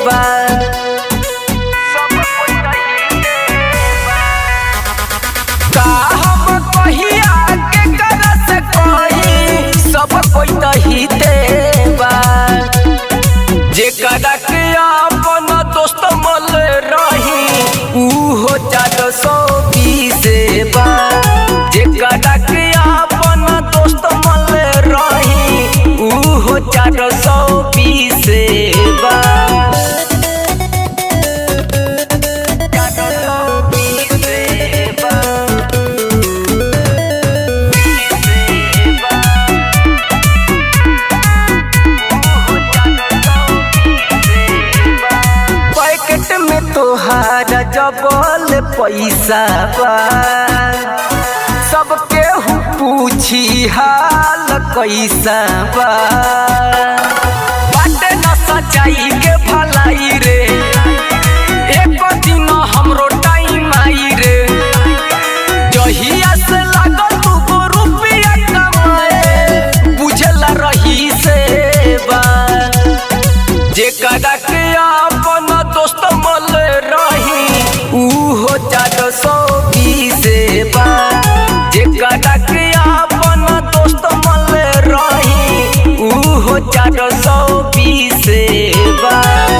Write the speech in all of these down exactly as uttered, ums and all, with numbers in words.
बा। का हम कहिया के करा से कही सब कोई तहीते बा। जेकरा के अपन दोस्त मल रही उहो चार सौ बीस बा। जेकरा के अपन दोस्त मल रही उहो चार सौ बीस बा। तोहारा जबल पैसा बा सबके हु पूछी हाल कैसा बा। बाटे न सच्चाई के भलाई रे एक दिन हमरो टाइम आई रे। जहिया से लागल तू को रुपया कमाए बुझला रही से बा। जेकरा के अपन दोस्त मल रही उहो चार सौ बीस बा। जेकरा के अपन दोस्त मल रही उहो चार सौ बीस बा।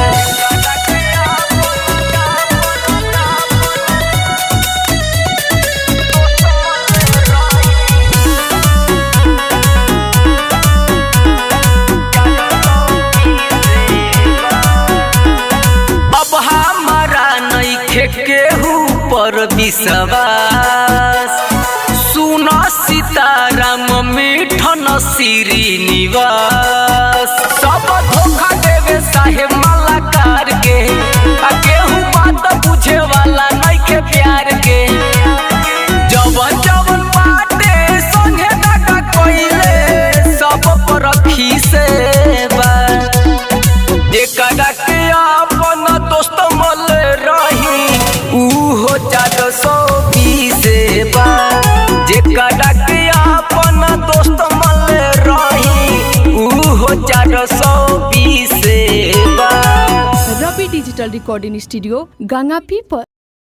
केहू पर विश्वास सुन सीताराम मिठन श्रीनिवास सब धोखा देवे साहेब मलाकार के। आ केहू बात बुझे वाला नहीं के प्यार के। जवन जवन बाटे संगे दागा कोइले सब पर रखी से बा। जेकरा के अपन दोस्त मल रही उहो चार सौ बीस बा। जेकरा के अपन दोस्त मल रही उहो चार सौ बीस बा। रवि डिजिटल रिकॉर्डिंग स्टूडियो गंगापी पर।